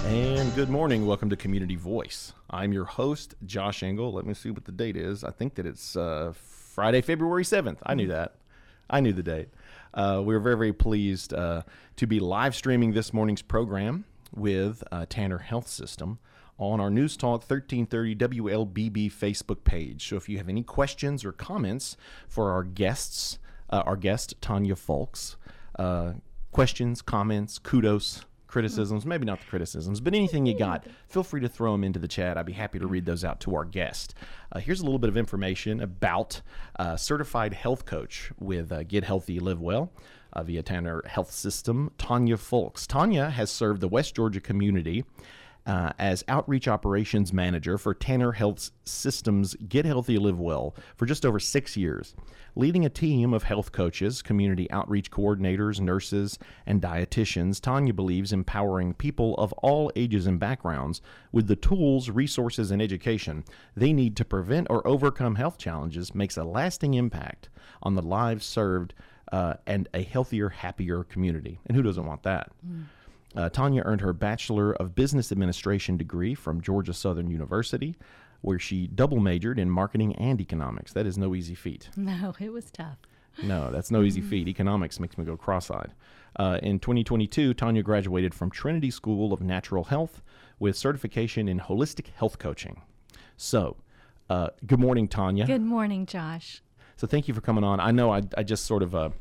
And good morning. Welcome to Community Voice. I'm your host, Josh Engel. Let me see what the date is. I think that it's Friday, February 7th. I knew that. I knew the date. We're very, very pleased to be live streaming this morning's program with Tanner Health System on our News Talk 1330 WLBB Facebook page. So if you have any questions or comments for our guest, Tanya Folks, questions, comments, kudos, criticisms, maybe not the criticisms, but anything you got, feel free to throw them into the chat. I'd be happy to read those out to our guest. Here's a little bit of information about certified health coach with Get Healthy, Live Well via Tanner Health System, Tanya Folks. Tanya has served the West Georgia community as Outreach Operations Manager for Tanner Health System's Get Healthy, Live Well for just over 6 years, leading a team of health coaches, community outreach coordinators, nurses, and dietitians. Tanya believes empowering people of all ages and backgrounds with the tools, resources, and education they need to prevent or overcome health challenges makes a lasting impact on the lives served and a healthier, happier community. And who doesn't want that? Tanya earned her Bachelor of Business Administration degree from Georgia Southern University, where she double majored in marketing and economics. That is no easy feat. No, it was tough. No, that's no easy feat. Economics makes me go cross-eyed. In 2022, Tanya graduated from Trinity School of Natural Health with certification in holistic health coaching. So, good morning, Tanya. Good morning, Josh. So thank you for coming on. I know I just sort of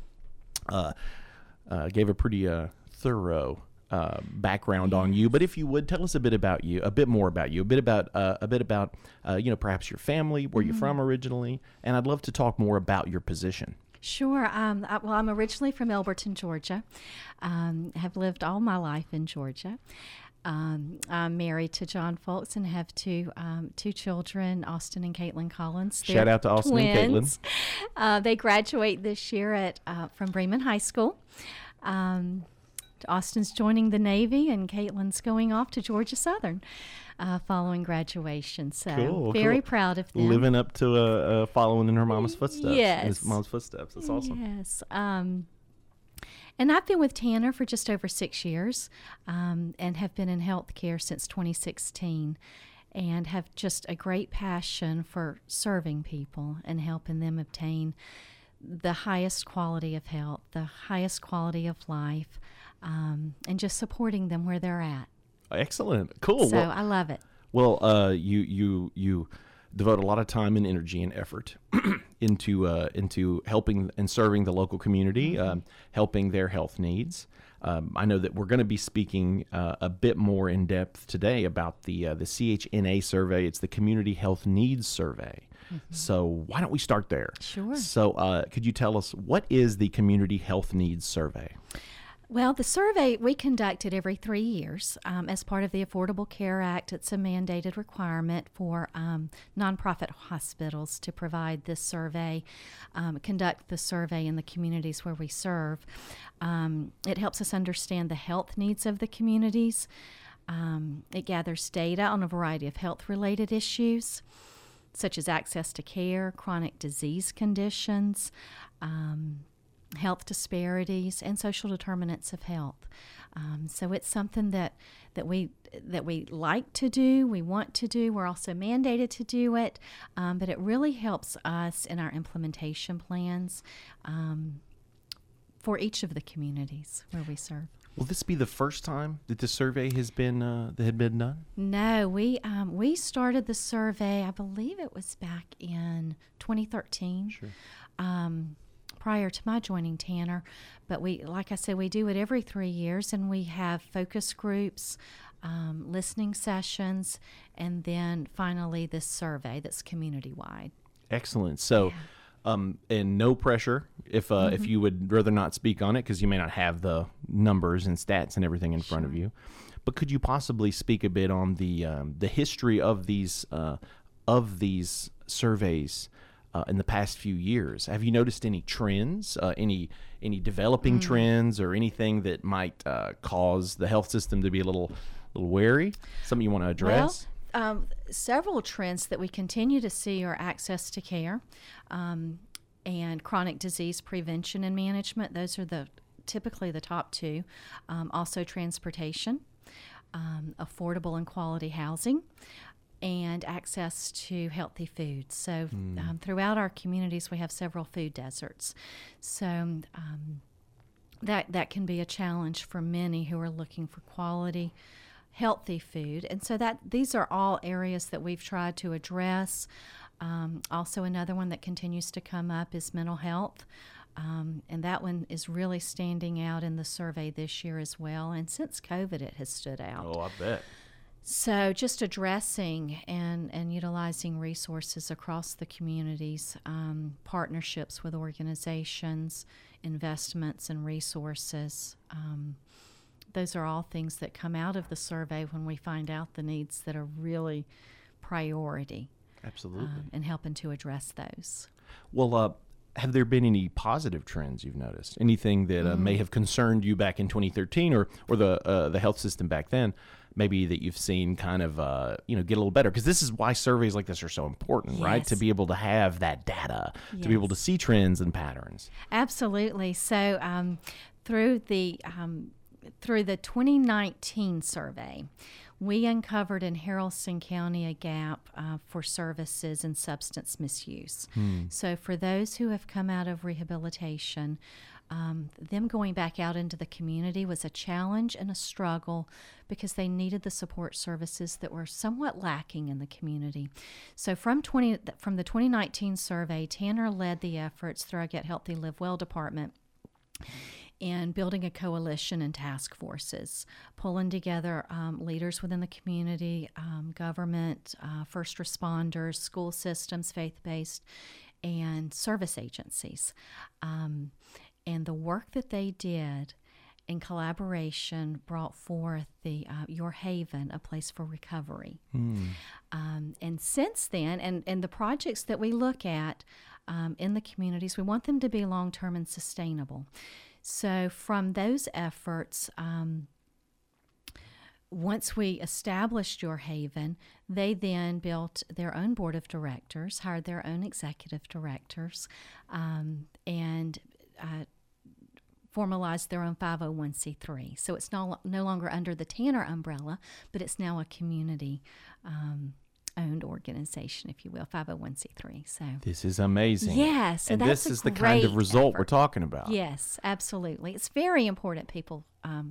gave a pretty thorough background on you, but if you would tell us a bit about you, a bit more about you, a bit about perhaps your family, where you're from originally, and I'd love to talk more about your position. Sure. I'm originally from Elberton, Georgia. Have lived all my life in Georgia. I'm married to John Folks and have two children, Austin and Caitlin Collins. Shout out to Austin twins. and Caitlin. They graduate this year from Bremen High School. Austin's joining the Navy, and Caitlin's going off to Georgia Southern following graduation. So very proud of them. Living up to following in her mama's footsteps. Yes. His mom's footsteps. That's awesome. Yes. And I've been with Tanner for just over 6 years and have been in healthcare since 2016 and have just a great passion for serving people and helping them obtain the highest quality of health, the highest quality of life, and just supporting them where they're at. Excellent. Cool. So I love it. Well, you devote a lot of time and energy and effort into helping and serving the local community, helping their health needs. I know that we're going to be speaking a bit more in depth today about the CHNA survey. It's the Community Health Needs Survey. So why don't we start there? Sure. So could you tell us, what is the Community Health Needs Survey? Well, the survey we conduct it every 3 years as part of the Affordable Care Act. It's a mandated requirement for nonprofit hospitals to provide this survey, conduct the survey in the communities where we serve. It helps us understand the health needs of the communities. It gathers data on a variety of health-related issues, such as access to care, chronic disease conditions, health disparities, and social determinants of health. So it's something that we like to do, we want to do. We're also mandated to do it, but it really helps us in our implementation plans for each of the communities where we serve. Will this be the first time that the survey has been done? No, we started the survey, I believe it was back in 2013. Sure. Prior to my joining Tanner, but like I said, we do it every 3 years, and we have focus groups, listening sessions, and then finally this survey that's community-wide. Excellent. So, and no pressure if you would rather not speak on it, because you may not have the numbers and stats and everything in front of you. But could you possibly speak a bit on the history of these surveys in the past few years? Have you noticed any trends, any developing trends, or anything that might cause the health system to be a little wary? Something you want to address? Well, several trends that we continue to see are access to care and chronic disease prevention and management. Those are typically the top two. Also transportation. affordable and quality housing, and access to healthy food. So throughout our communities, we have several food deserts. So that can be a challenge for many who are looking for quality, healthy food. And so these are all areas that we've tried to address. Also, another one that continues to come up is mental health. And that one is really standing out in the survey this year as well. And since COVID, it has stood out. Oh, I bet. So just addressing and utilizing resources across the communities, partnerships with organizations, investments and resources. Those are all things that come out of the survey when we find out the needs that are really priority. Absolutely. And helping to address those. Well, have there been any positive trends you've noticed? Anything that may have concerned you back in 2013 or the health system back then, maybe that you've seen kind of, get a little better? Because this is why surveys like this are so important, Yes. right? To be able to have that data, to be able to see trends and patterns. Absolutely. So through the 2019 survey, we uncovered in Haralson County a gap for services and substance misuse. So for those who have come out of rehabilitation, them going back out into the community was a challenge and a struggle because they needed the support services that were somewhat lacking in the community. So from the 2019 survey, Tanner led the efforts through our Get Healthy Live Well department in building a coalition and task forces, pulling together leaders within the community, government, first responders, school systems, faith-based, and service agencies. And the work that they did in collaboration brought forth the Your Haven, a place for recovery. And since then, and the projects that we look at in the communities, we want them to be long-term and sustainable. So from those efforts, once we established Your Haven, they then built their own board of directors, hired their own executive directors, and formalized their own 501c3. So it's no longer under the Tanner umbrella, but it's now a community owned organization, if you will, 501c3. So this is amazing. Yes, so and that's this is the kind of result we're talking about. Yes, absolutely. It's very important people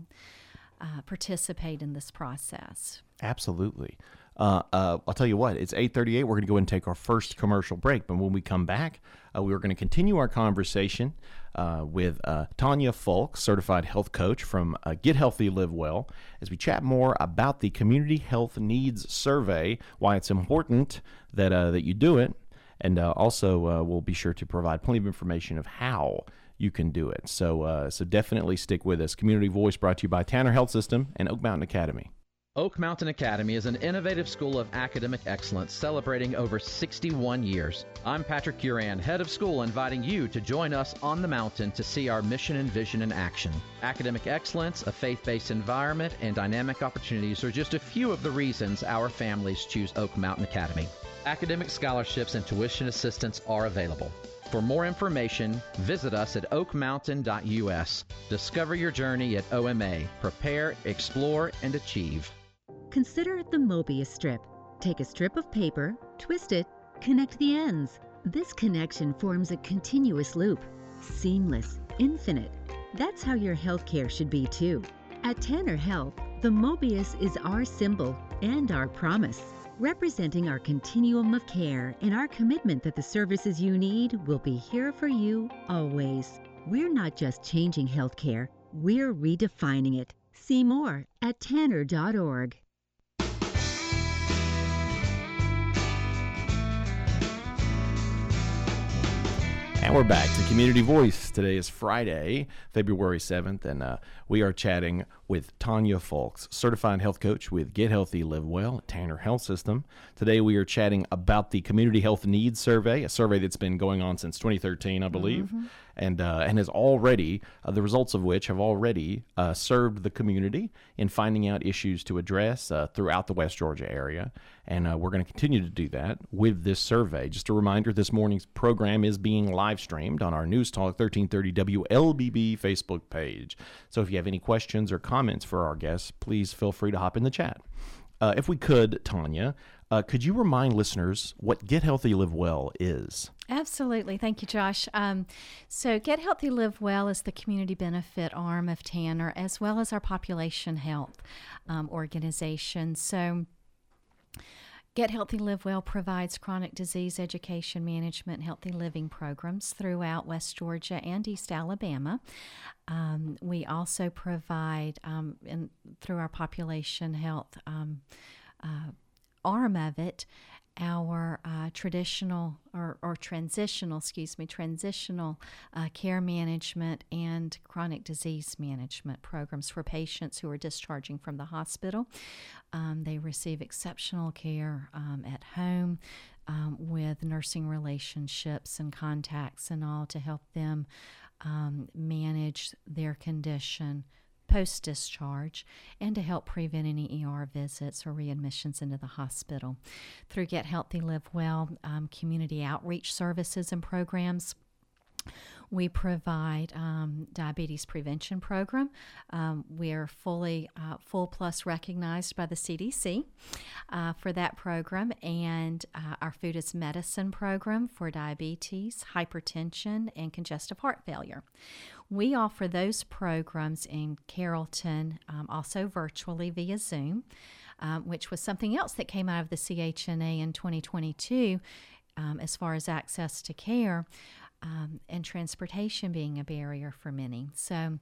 participate in this process. Absolutely. I'll tell you what, it's 8:38. We're going to go ahead and take our first commercial break. But when we come back, we're going to continue our conversation with Tanya Folk, certified health coach from Get Healthy, Live Well, as we chat more about the Community Health Needs Survey, why it's important that you do it, and also we'll be sure to provide plenty of information of how you can do it. So definitely stick with us. Community Voice brought to you by Tanner Health System and Oak Mountain Academy. Oak Mountain Academy is an innovative school of academic excellence celebrating over 61 years. I'm Patrick Uran, head of school, inviting you to join us on the mountain to see our mission and vision in action. Academic excellence, a faith-based environment, and dynamic opportunities are just a few of the reasons our families choose Oak Mountain Academy. Academic scholarships and tuition assistance are available. For more information, visit us at oakmountain.us. Discover your journey at OMA. Prepare, explore, and achieve. Consider the Mobius strip. Take a strip of paper, twist it, connect the ends. This connection forms a continuous loop. Seamless, infinite. That's how your healthcare should be too. At Tanner Health, the Mobius is our symbol and our promise, representing our continuum of care and our commitment that the services you need will be here for you always. We're not just changing healthcare, we're redefining it. See more at tanner.org. And we're back to Community Voice. Today is Friday, February 7th, and we are chatting with Tanya Folks, certified health coach with Get Healthy, Live Well at Tanner Health System. Today we are chatting about the Community Health Needs Survey, a survey that's been going on since 2013, I believe. and has already, the results of which have already served the community in finding out issues to address throughout the West Georgia area. And we're going to continue to do that with this survey. Just a reminder, this morning's program is being live streamed on our News Talk 1330 WLBB Facebook page. So if you have any questions or comments for our guests, please feel free to hop in the chat. If we could, Tanya, could you remind listeners what Get Healthy Live Well is? Absolutely. Thank you, Josh. So Get Healthy Live Well is the community benefit arm of Tanner, as well as our population health organization. So Get Healthy Live Well provides chronic disease education management and healthy living programs throughout West Georgia and East Alabama. We also provide, through our population health arm of it, our transitional care management and chronic disease management programs for patients who are discharging from the hospital. They receive exceptional care at home with nursing relationships and contacts and all to help them manage their condition post-discharge and to help prevent any ER visits or readmissions into the hospital. Through Get Healthy Live Well community outreach services and programs, we provide diabetes prevention program. We are fully Full Plus recognized by the CDC for that program, and our Food is Medicine program for diabetes, hypertension, and congestive heart failure. We offer those programs in Carrollton, also virtually via Zoom, which was something else that came out of the CHNA in 2022 as far as access to care. And transportation being a barrier for many. So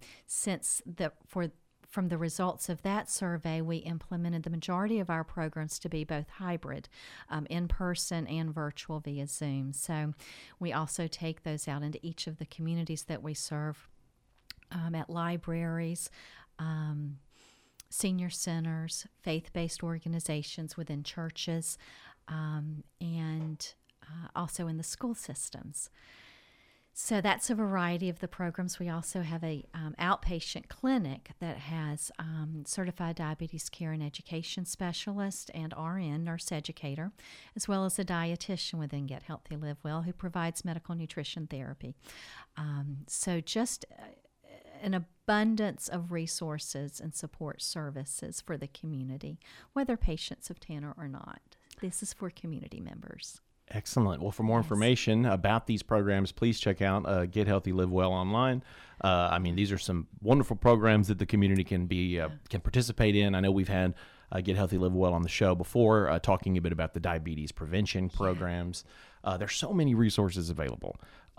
from the results of that survey, we implemented the majority of our programs to be both hybrid, in-person and virtual via Zoom. So we also take those out into each of the communities that we serve at libraries, senior centers, faith-based organizations within churches, and also in the school systems. So that's a variety of the programs. We also have a outpatient clinic that has certified diabetes care and education specialist and RN, nurse educator, as well as a dietitian within Get Healthy Live Well who provides medical nutrition therapy. So just an abundance of resources and support services for the community, whether patients of Tanner or not. This is for community members. Excellent. Well, for more information about these programs, please check out Get Healthy Live Well online. These are some wonderful programs that the community can participate in. I know we've had Get Healthy Live Well on the show before, talking a bit about the diabetes prevention programs. There's so many resources available.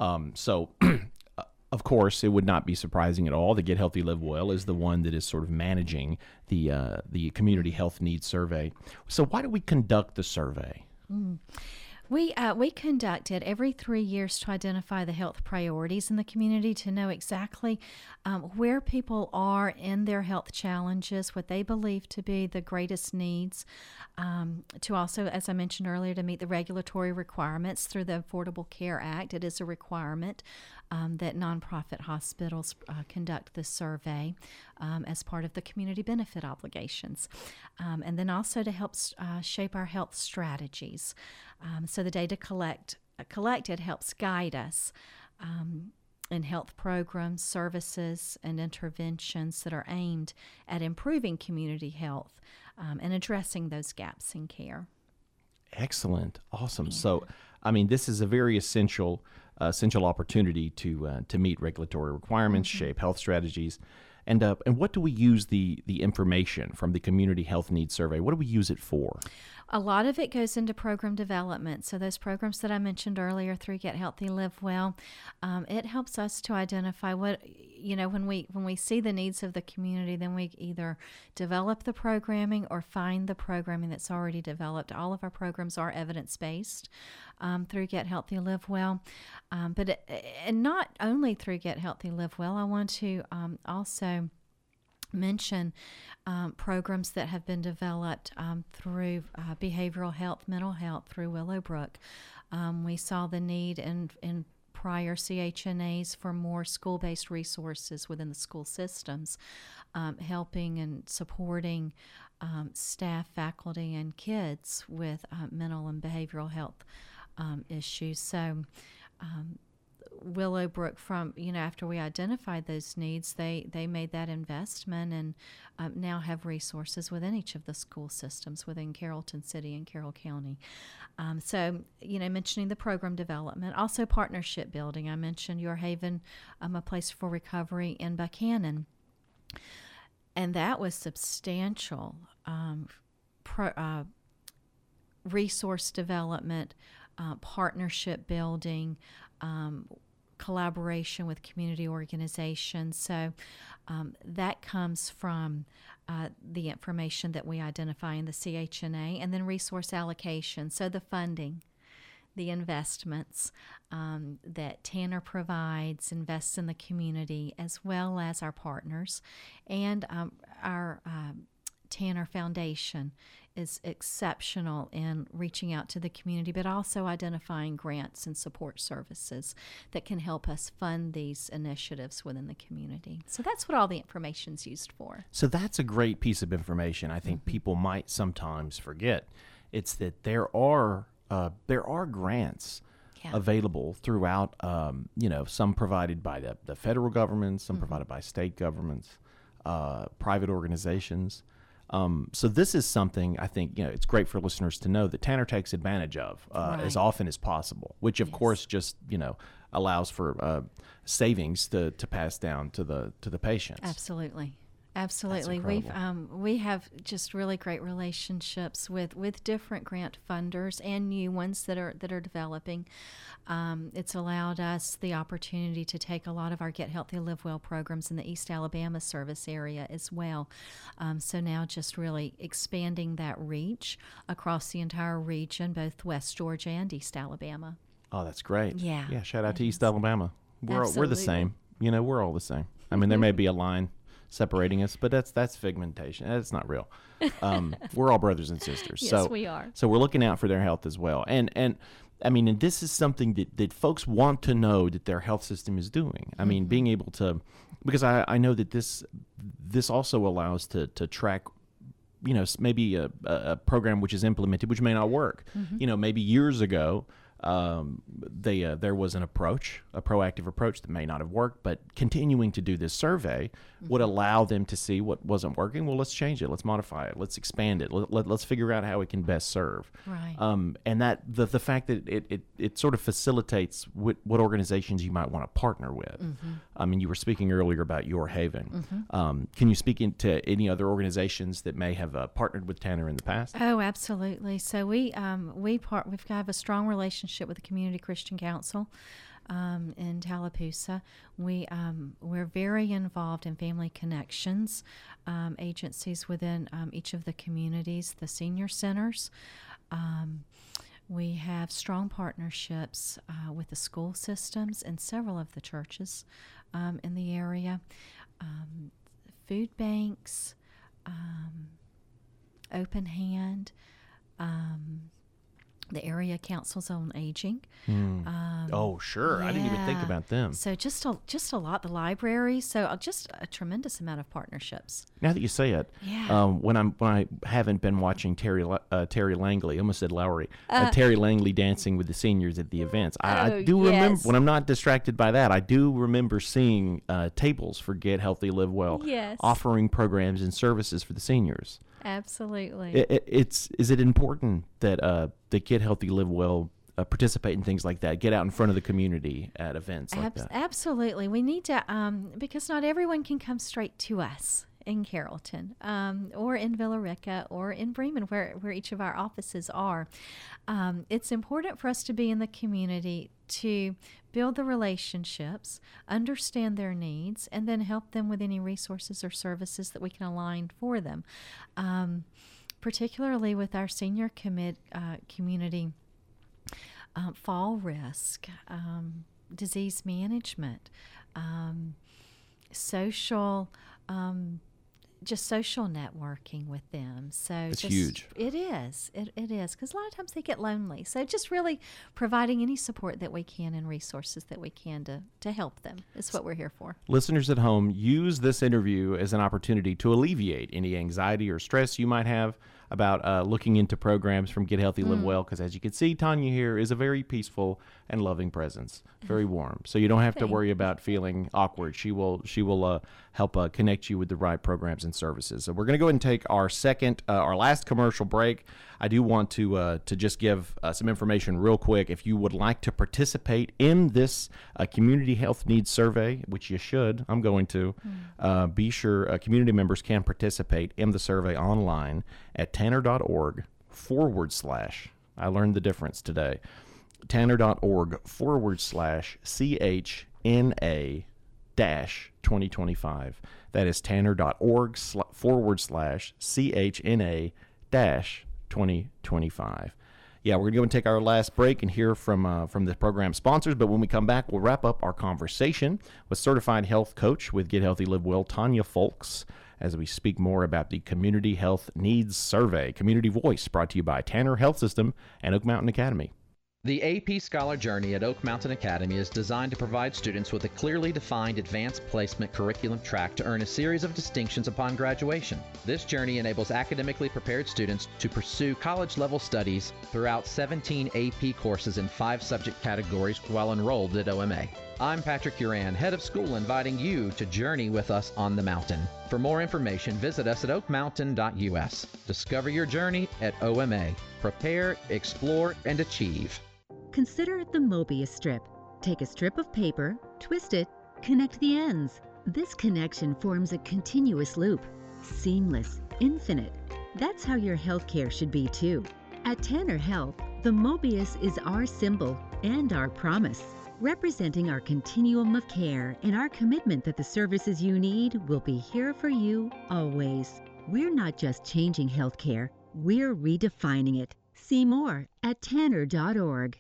Of course, it would not be surprising at all that Get Healthy Live Well is the one that is sort of managing the Community Health Needs Survey. So why do we conduct the survey? We conduct it every 3 years to identify the health priorities in the community, to know exactly where people are in their health challenges, what they believe to be the greatest needs, to also, as I mentioned earlier, to meet the regulatory requirements through the Affordable Care Act. It is a requirement that nonprofit hospitals conduct this survey as part of the community benefit obligations. And then also to help shape our health strategies. So the data collected helps guide us in health programs, services, and interventions that are aimed at improving community health and addressing those gaps in care. Excellent. Awesome. Yeah. So, this is a very essential opportunity to meet regulatory requirements, shape health strategies. And what do we use the information from the Community Health Needs Survey? What do we use it for? A lot of it goes into program development. So those programs that I mentioned earlier through Get Healthy Live Well, it helps us to identify what, when we see the needs of the community, then we either develop the programming or find the programming that's already developed. All of our programs are evidence-based through Get Healthy Live Well. And not only through Get Healthy Live Well, I want to also mention programs that have been developed through behavioral health, mental health through Willowbrook. We saw the need in prior CHNAs for more school-based resources within the school systems, helping and supporting staff, faculty, and kids with mental and behavioral health issues. So Willowbrook, from after we identified those needs, they made that investment and now have resources within each of the school systems within Carrollton City and Carroll County. So mentioning the program development, also partnership building. I mentioned Your Haven, a place for recovery in Buchanan, and that was substantial resource development, partnership building, collaboration with community organizations. So that comes from the information that we identify in the CHNA, and then resource allocation. So the funding, the investments that Tanner provides, invests in the community, as well as our partners. And our Tanner Foundation is exceptional in reaching out to the community, but also identifying grants and support services that can help us fund these initiatives within the community. So that's what all the information's used for. So that's a great piece of information. I think people might sometimes forget. It's that there are grants available throughout. Some provided by the federal government, some provided by state governments, private organizations. So this is something I think it's great for listeners to know that Tanner takes advantage of as often as possible, which of course just allows for savings to pass down to the patients. Absolutely. We have just really great relationships with different grant funders and new ones that are developing. It's allowed us the opportunity to take a lot of our Get Healthy Live Well programs in the East Alabama service area as well. So now just really expanding that reach across the entire region, both West Georgia and East Alabama. Oh, that's great. Yeah. Shout out to East Alabama. We're the same. We're all the same. I mean, there may be a line separating us, but that's figmentation. That's not real. We're all brothers and sisters. Yes, we are. So we're looking out for their health as well. And I mean, and this is something that folks want to know that their health system is doing. I mean, being able to, because I know that this also allows to track, maybe a program which is implemented, which may not work. Maybe years ago, there was a proactive approach that may not have worked, but continuing to do this survey would allow them to see what wasn't working. Well, let's change it. Let's modify it. Let's expand it. Let's figure out how it can best serve. Right. And that the fact that it sort of facilitates what organizations you might want to partner with. I mean, you were speaking earlier about Your Haven. Can you speak into any other organizations that may have partnered with Tanner in the past? Oh, absolutely. So we've got a strong relationship with the Community Christian Council in Tallapoosa. We're very involved in family connections agencies within each of the communities, the senior centers. We have strong partnerships with the school systems and several of the churches in the area, food banks, Open Hand, the area councils on aging. Oh, sure. I didn't even think about them. So just a lot. The library. So just a tremendous amount of partnerships. Now that you say it, when I haven't been watching Terry Langley, I almost said Lowry, Terry Langley dancing with the seniors at the events. I do remember, when I'm not distracted by that, I do remember seeing tables for Get Healthy, Live Well, offering programs and services for the seniors. Absolutely. Is it important that Get Healthy, Live Well participate in things like that, get out in front of the community at events like that? Absolutely. We need to, because not everyone can come straight to us in Carrollton or in Villa Rica or in Bremen, where each of our offices are. It's important for us to be in the community to build the relationships, understand their needs, and then help them with any resources or services that we can align for them. Particularly with our senior community, fall risk, disease management, social just social networking with them. So It's just, huge. It is. It is, because a lot of times they get lonely. So just really providing any support that we can and resources that we can to help them is what we're here for. Listeners at home, use this interview as an opportunity to alleviate any anxiety or stress you might have about looking into programs from Get Healthy, Live Well, because as you can see, Tanya here is a very peaceful and loving presence, very warm. So you don't have to worry about feeling awkward. She will help connect you with the right programs and services. So we're going to go ahead and take our last commercial break. I do want to just give some information real quick. If you would like to participate in this community health needs survey, which you should, I'm going to, be sure community members can participate in the survey online at tanner.org/ I learned the difference today. tanner.org/ CHNA-2025. That is tanner.org/ CHNA-2025. Yeah, we're going to go and take our last break and hear from the program sponsors. But when we come back, we'll wrap up our conversation with certified health coach with Get Healthy, Live Well, Tanya Folks, as we speak more about the Community Health Needs Survey. Community Voice, brought to you by Tanner Health System and Oak Mountain Academy. The AP Scholar Journey at Oak Mountain Academy is designed to provide students with a clearly defined advanced placement curriculum track to earn a series of distinctions upon graduation. This journey enables academically prepared students to pursue college-level studies throughout 17 AP courses in 5 subject categories while enrolled at OMA. I'm Patrick Uran, head of school, inviting you to journey with us on the mountain. For more information, visit us at oakmountain.us. Discover your journey at OMA. Prepare, explore, and achieve. Consider the Mobius strip. Take a strip of paper, twist it, connect the ends. This connection forms a continuous loop. Seamless, infinite. That's how your healthcare should be too. At Tanner Health, the Mobius is our symbol and our promise, representing our continuum of care and our commitment that the services you need will be here for you always. We're not just changing healthcare, we're redefining it. See more at tanner.org.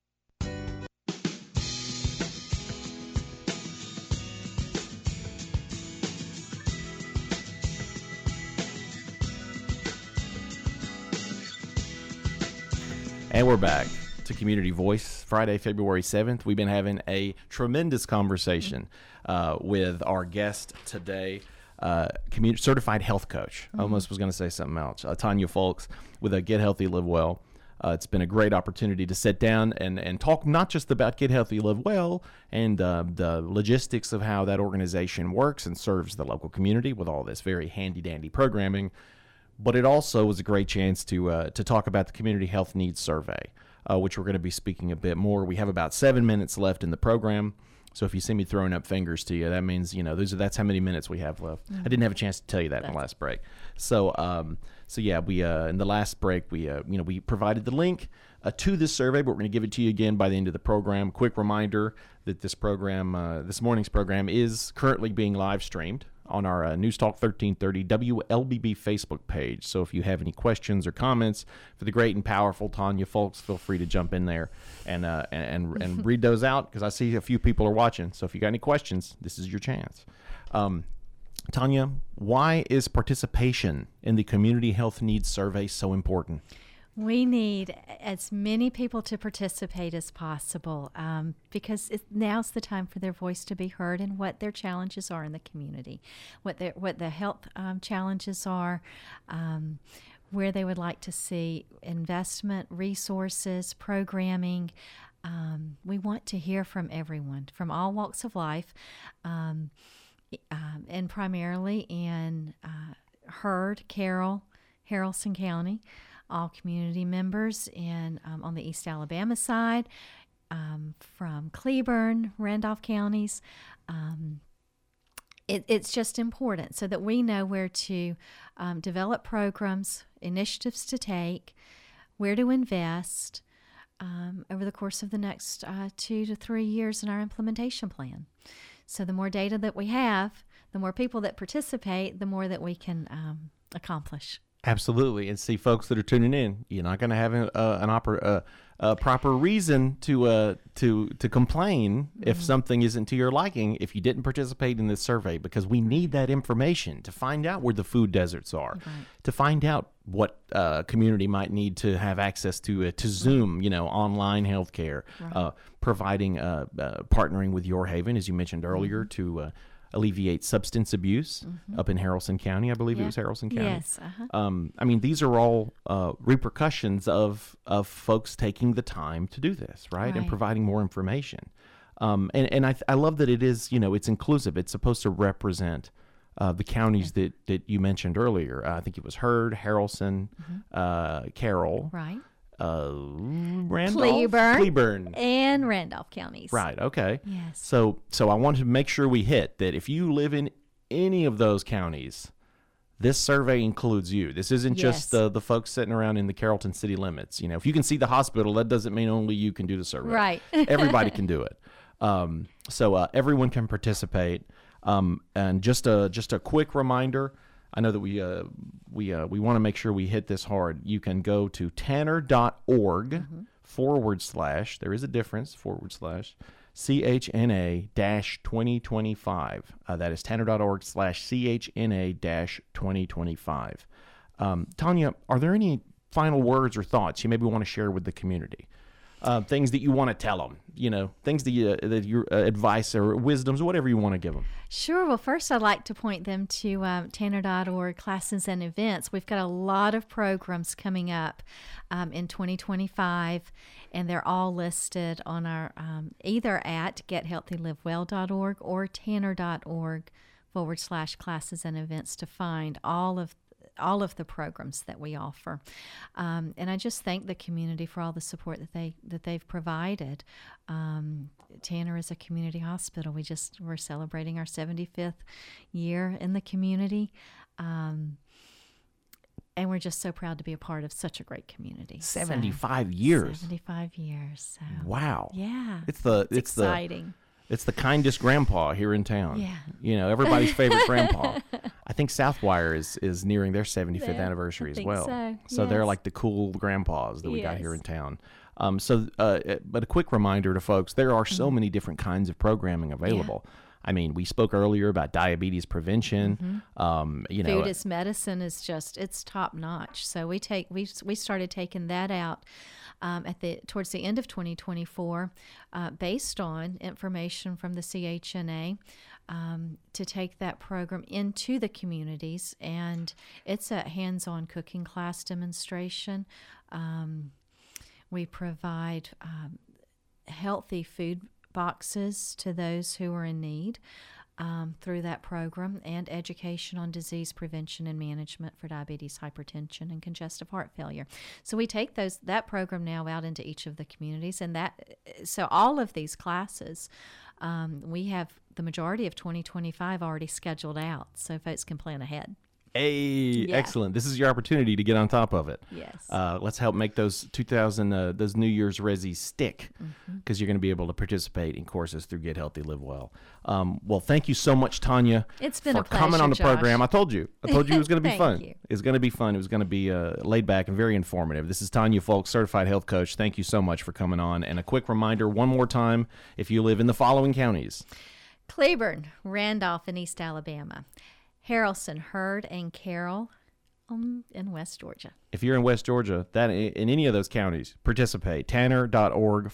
And we're back to Community Voice, Friday, February 7th. We've been having a tremendous conversation with our guest today, certified health coach. I almost was going to say something else. Tanya Folks with a Get Healthy, Live Well. It's been a great opportunity to sit down and talk not just about Get Healthy, Live Well and the logistics of how that organization works and serves the local community with all this very handy-dandy programming, but it also was a great chance to talk about the Community Health Needs Survey, which we're going to be speaking a bit more. We have about 7 minutes left in the program, so if you see me throwing up fingers to you, that means that's how many minutes we have left. I didn't have a chance to tell you that in the last break. So yeah, we in the last break we provided the link to this survey, but we're going to give it to you again by the end of the program. Quick reminder that this morning's program is currently being live streamed on our News Talk 1330 WLBB Facebook page. So if you have any questions or comments for the great and powerful Tanya Folks, feel free to jump in there and read those out, because I see a few people are watching. So if you got any questions, this is your chance. Tanya, why is participation in the Community Health Needs Survey so important? We need as many people to participate as possible because now's the time for their voice to be heard and what their challenges are in the community, what the health challenges are, where they would like to see investment, resources, programming. We want to hear from everyone, from all walks of life, and primarily in Heard, Carroll, Haralson County. All community members on the East Alabama side, from Cleburne, Randolph counties. It's just important so that we know where to develop programs, initiatives to take, where to invest over the course of the next 2 to 3 years in our implementation plan. So the more data that we have, the more people that participate, the more that we can accomplish. Absolutely. And see, folks that are tuning in, you're not going to have a proper reason to complain if something isn't to your liking if you didn't participate in this survey, because we need that information to find out where the food deserts are, to find out what community might need to have access to Zoom, online healthcare, providing partnering with Your Haven, as you mentioned earlier, to alleviate substance abuse up in Haralson County. I believe it was Haralson County. Yes. I mean, these are all repercussions of folks taking the time to do this, right? And providing more information. And I love that it is, it's inclusive. It's supposed to represent the counties that you mentioned earlier. I think it was Heard, Haralson, Carroll. Right. Randolph? Cleburne. And Randolph counties. Right, okay. Yes. So I wanted to make sure we hit that if you live in any of those counties, this survey includes you. This isn't just the folks sitting around in the Carrollton city limits. If you can see the hospital, that doesn't mean only you can do the survey. Right. Everybody can do it. So everyone can participate. And just a quick reminder, I know that we want to make sure we hit this hard. You can go to tanner.org / there is a difference / CHNA-2025. That is tanner.org / CHNA-2025. Tanya, are there any final words or thoughts you maybe want to share with the community? Things that you want to tell them, things that your advice or wisdoms, whatever you want to give them. Sure. Well, first, I'd like to point them to tanner.org classes and events. We've got a lot of programs coming up in 2025, and they're all listed on our either at gethealthylivewell.org or tanner.org / classes and events to find all of the programs that we offer. And I just thank the community for all the support that they've provided. Tanner is a community hospital. We're celebrating our 75th year in the community. And we're just so proud to be a part of such a great community. 75 years. 75 years. So. Wow. Yeah. It's exciting. It's the kindest grandpa here in town. Yeah. Everybody's favorite grandpa. I think Southwire is nearing their 75th anniversary as well. So they're like the cool grandpas that we got here in town. But a quick reminder to folks, there are so many different kinds of programming available. I mean, we spoke earlier about diabetes prevention. Food as medicine is it's top notch. So we started taking that out towards the end of 2024, based on information from the CHNA, to take that program into the communities, and it's a hands-on cooking class demonstration. We provide healthy food boxes to those who are in need through that program, and education on disease prevention and management for diabetes, hypertension, and congestive heart failure. So we take that program now out into each of the communities, and so all of these classes, we have the majority of 2025 already scheduled out, so folks can plan ahead. Hey, excellent. This is your opportunity to get on top of it. Yes. Let's help make those those New Year's resis stick, because you're going to be able to participate in courses through Get Healthy, Live Well. Well, thank you so much, Tanya. It's been for a pleasure, coming on the Josh. program. I told you it was going to be fun. You. It's going to be fun. It was going to be laid back and very informative. This is Tanya Folks, certified health coach. Thank you so much for coming on. And a quick reminder, one more time, if you live in the following counties: Cleburne, Randolph, and East Alabama; Haralson, Heard, and Carroll in West Georgia. If you're in West Georgia, that in any of those counties, participate. tanner.org /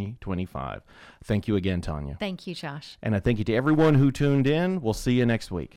CHNA-2025. Thank you again, Tanya. Thank you, Josh. And I thank you to everyone who tuned in. We'll see you next week.